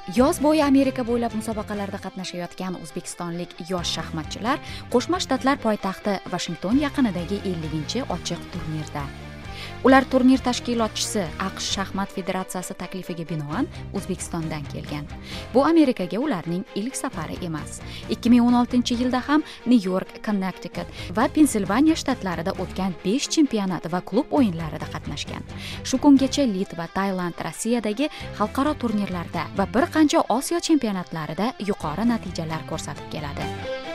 Yoz bo'yi Amerika bo'ylab musobaqalarda qatnashayotgan o'zbekistonlik yosh shaxmatchilar Qo'shma Shtatlar poytaxti Vashington yaqinidagi 50-ochiq turnirda. Ular turnir tashkilotchisi AQSh shaxmat federatsiyasi taklifiga binoan O'zbekistondan kelgan. Bu Amerikaga ularning ilk safari emas. 2016-yilda ham New York, Connecticut va Pensilvaniya shtatlarida o'tgan 5 chempionat va klub o'yinlarida qatnashgan. Shu kungacha Litva, Tailand, Rossiyadagi xalqaro turnirlarda va bir qancha Osiyo chempionatlarida yuqori natijalar ko'rsatib keladi.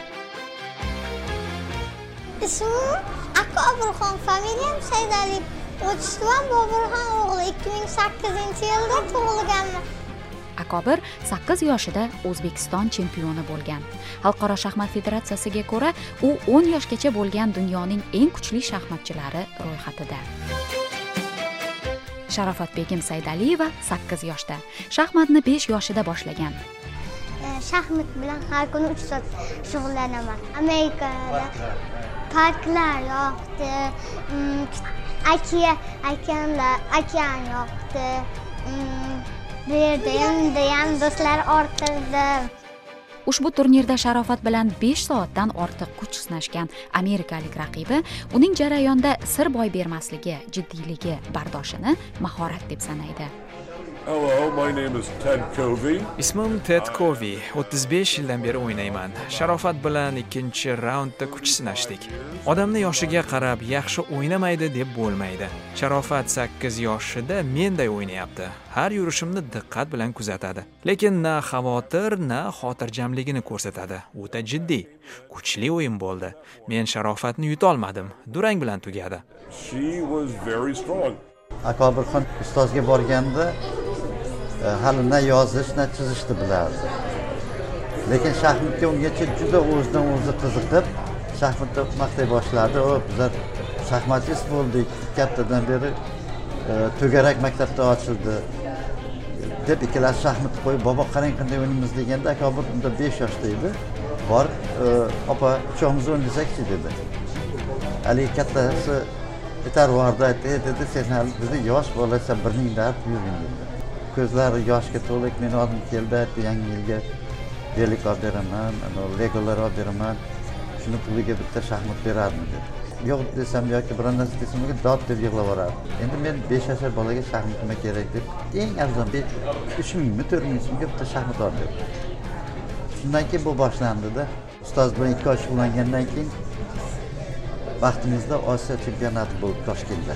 Ismim Akobirxon, familiyam Saydaliyev. O'tishdan Boburxon o'g'li 2008-yilda tug'ilganman. Akobir 8 yoshida O'zbekiston chempioni bo'lgan. Xalqaro shaxmat federatsiyasiga ko'ra, u 10 yoshgacha bo'lgan dunyoning eng kuchli shaxmatchilari ro'yxatida. Sharofatbegim Saydaliyeva 8 yoshda. Shaxmatni 5 yoshida boshlagan. Shaxmat bilan har kuni 3 soat shug'ullanaman. Amerikada parklar yoqdi, okean yoqdi. Bu yerda ham do'stlar orttirdi. Ushbu turnirda Sharofat bilan 5 soatdan ortiq kuch sinashgan amerikalik raqibi uning jarayonda sir boy bermasligi, jiddiyligi, bardoshini mahorat deb sanaydi. Hello, my name is Ted Covey. Ismim Ted Covey. 35 yildan beri o'ynayman. Sharofat bilan 2-raundda kuch sinashdik. Odamni yoshiga qarab yaxshi o'ynamaydi deb bo'lmaydi. Sharofat 8 yoshida menday o'ynayapti. Har yurishimni diqqat bilan kuzatadi. Lekin na xavotir, na xotirjamligini ko'rsatadi. O'ta jiddiy, kuchli o'yin bo'ldi. Men Sharofatni yuta olmadim. Durang bilan tugadi. She was very strong. Akobirxon ustozga borganda hali na yozish, na chizishni bilardi. Lekin shaxmatga ungacha juda o'zidan o'zi qiziqib, shaxmatda maqtay boshladi. Bizlar shaxmatchist bo'ldik. Kattadan beri to'garak maktabda ochildi deb ikkalasi shaxmatni qo'yib, "Bobo, qarang qanday o'ynaymiz" deganda Akobir unda 5 yoshda edi. Borib, "Opa, uchamiz o'ynasak-chi" dedi. Ali kattasi etarvarda aytdi, "Sen hali dedi, yosh bolasan, bir mingdan yurgin" dedi. Ko'zlari yoshga to'lib meni oldim keldi, aytdi, "Yangi yilga belik olib beraman, legolar olib beraman. Shuni puliga bitta shaxmat beradimi" dedi. Yo'q desam yoki bir narsa desam, dod deb yig'lavoradi. Endi men 5 yoshli bolaga shaxmat nima kerak deb eng arzon 3 mingmi, 4 ming so'mga bitta shaxmat olib berdim. Shundan keyin bu boshlandi-da. Ustoz bilan 2 oy shug'ullangandan keyin vaqtimizda Osiyo chempionati bo'lib Toshkentda.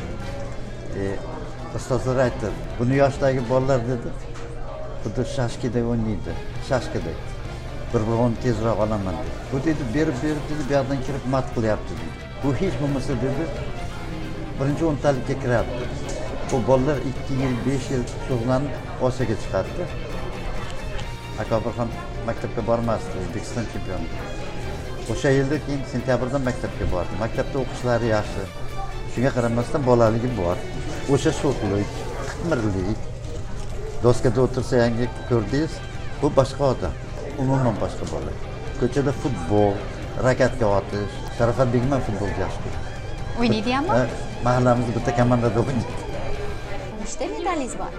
Ustozlar aytdi, "Buni yoshdagi bolalar" dedi, "xuddi shashkidek o'ynaydi, shashkidek. Bir-birini tezroq olaman" dedi. "Bu dedi, berib dedi, bu yerdan kirib mat qilyapti" dedi. "Bu hech bo'lmasa" dedi, "birinchi 10talikka kiradi." Bu bolalar 2 yil, 5 yil shug'ullanib Osiyoga chiqadi. Akobirxon maktabga bormasdi, O'zbekiston chempioni. O'sha yilda keyin sentyabrda maktabga bordi. Maktabda o'qishlari yaxshi. Shunga qaramasdan bolaligi bor. O'sha sho'xlik, qitmirlik. Doskada o'tirsa yangi ko'rdingiz, bu boshqa odam. Umuman boshqa bola. Ko'chada futbol, rakatka otish, Sharofatbek ham futbolga yaxshi ko'radi. O'ynaydi-mi? Mahallamizda bitta komandada o'ynaydi. Nechta medalingiz bor?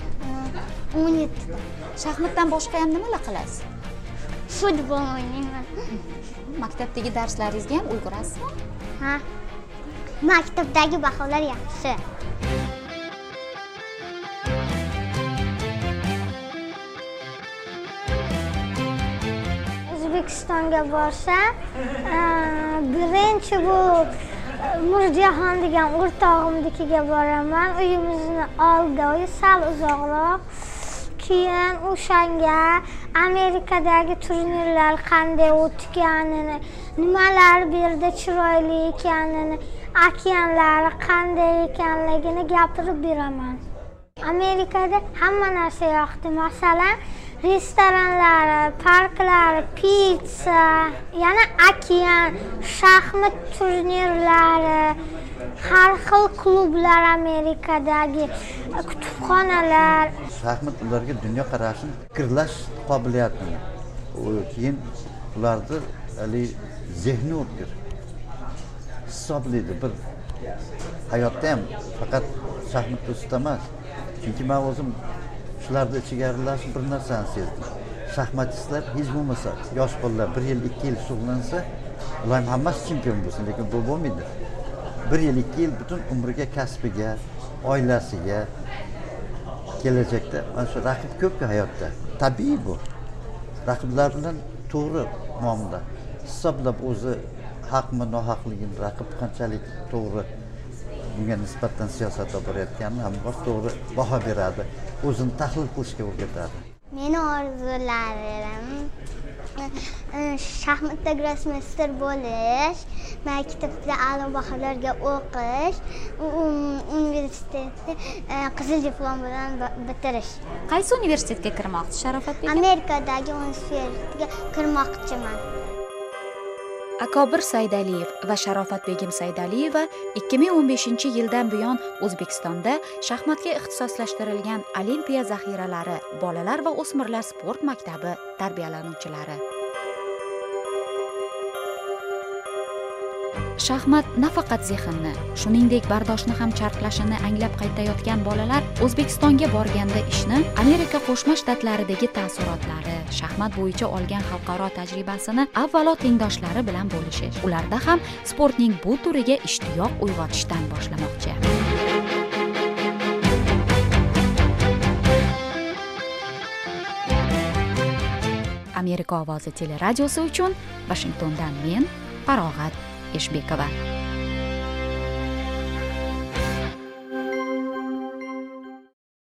17 ta. Shaxmatdan boshqa ham nimalar qilasiz? Futbol o'ynayman. Maktabdagi darslaringizga ham ulgurasizmi? Ha. Maktabdagi baholar yaxshi. O'zbekistonga borsam, birinchi bu Mirjahon degan o'rtog'imnikiga boraman. Uyimizni oldi, sal uzoqroq. Keyin o'shanga Amerikadagi turnirlar qanday o'tganini, nimalar bu yerda chiroyli ekanini, okeanlari qanday ekanligini gapirib beraman. Amerikada hamma narsa yoqdi. Masalan, restoranlari, parklari, pizza, yana okean, shaxmat turnirlari, har xil klublar, Amerikadagi kutubxonalar. Shaxmat ularga dunyo qarashini, fikrlash qobiliyatini, keyin ularni zehni o'tkir. Hisoblaydi. Bir hayotda ham faqat shaxmatda usta emas. Chunki men o'zim shularni ichiga aralashib bir narsani sezdim. Shaxmatistlar hech bo'lmasa yosh bolalar 1 yil 2 yil shug'ullansa, ular hammasi chempion bo'lsin, lekin bu bo'lmaydi. 1 yil 2 yil butun umriga, kasbiga, oilasiga, kelajakda mana shu raqib ko'pku hayotda. Tabiiy bu. Raqiblar bilan to'g'ri muomala hisoblab o'zi haqmi nohaqligini, raqib qanchalik to'g'ri bunga nisbatan siyosatda borayotganini hamma to'g'ri baho beradi, o'zini tahlil qilishga o'rgatadi. Meni orzularim shaxmatda grossmeyster bo'lish, maktabda a'lo baholarga o'qish, universitetni qizil diplom bilan bitirish. Qaysi universitetga kirmoqchisiz, Sharofat begim? Amerikadagi universitetga kirmoqchiman. Akobir Saydaliyev va Sharofat begim Saydaliyeva 2015-yildan buyon O'zbekistonda shaxmatga ixtisoslashtirilgan Olimpiya zaxiralari bolalar va o'smirlar sport maktabi tarbiyalanuvchilari. Shaxmat nafaqat zehnni, shuningdek bardoshni ham charxlashini anglab qaytayotgan bolalar O'zbekistonga borganda ishni, Amerika Qo'shma Shtatlaridagi taassurotlari, shaxmat bo'yicha olgan xalqaro tajribasini avvalo tengdoshlari bilan bo'lishish, ularda ham sportning bu turiga ishtiyoq uyg'otishdan boshlamoqchi. Amerika ovozi teleradiosi uchun Vashingtondan men Farog'at Eshbekova.